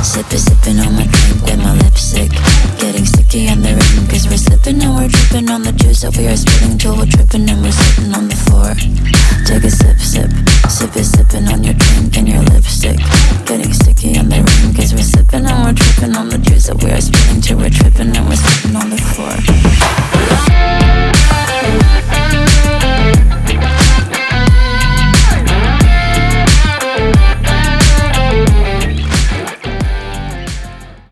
Sipping on my drink with my lipstick, getting sticky on the rim, cause we're slipping and we're dripping on the juice that we are spilling till we're tripping and we're sitting on the floor. Take a sipping on your drink and your lipstick, getting sticky on the rim, cause we're slipping and we're dripping on the juice that we are spilling